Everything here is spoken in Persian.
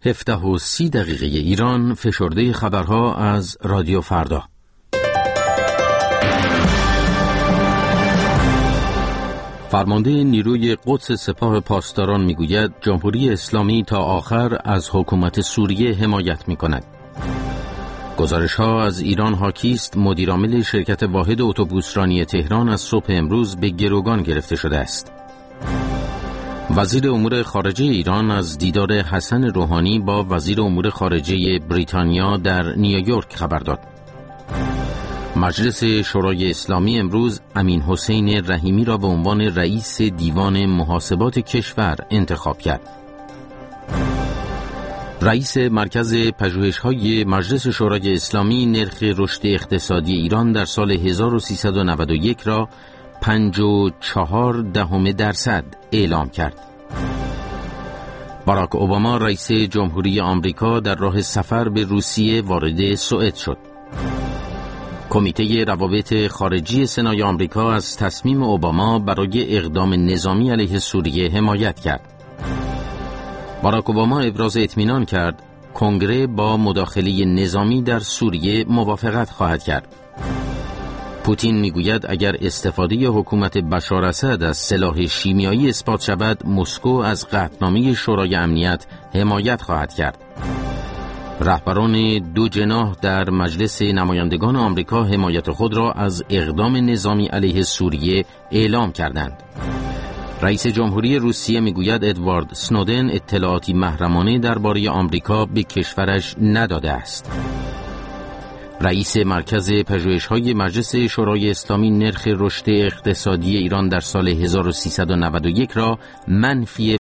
17:30 ایران، فشرده خبرها از رادیو فردا. فرمانده نیروی قدس سپاه پاسداران میگوید جمهوری اسلامی تا آخر از حکومت سوریه حمایت میکند. گزارش‌ها از ایران حاکی است مدیرعامل شرکت واحد اتوبوسرانی تهران از صبح امروز به گروگان گرفته شده است. وزیر امور خارجه ایران از دیدار حسن روحانی با وزیر امور خارجه بریتانیا در نیویورک خبر داد. مجلس شورای اسلامی امروز امین حسین رحیمی را به عنوان رئیس دیوان محاسبات کشور انتخاب کرد. رئیس مرکز پژوهش‌های مجلس شورای اسلامی نرخ رشد اقتصادی ایران در سال 1391 را 5.4% اعلام کرد. باراک اوباما رئیس جمهوری آمریکا در راه سفر به روسیه وارد سوئد شد. کمیته روابط خارجی سنای آمریکا از تصمیم اوباما برای اقدام نظامی علیه سوریه حمایت کرد. باراک اوباما ابراز اطمینان کرد کنگره با مداخله نظامی در سوریه موافقت خواهد کرد. پوتین میگوید اگر استفاده حکومت بشار اسد از سلاح شیمیایی اثبات شود، مسکو از قطعنامه شورای امنیت حمایت خواهد کرد. رهبران دو جناح در مجلس نمایندگان آمریکا حمایت خود را از اقدام نظامی علیه سوریه اعلام کردند. رئیس جمهوری روسیه میگوید ادوارد سنودن اطلاعاتی محرمانه درباره آمریکا به کشورش نداده است. رئیس مرکز پژوهش‌های مجلس شورای اسلامی نرخ رشد اقتصادی ایران در سال 1391 را -5.4%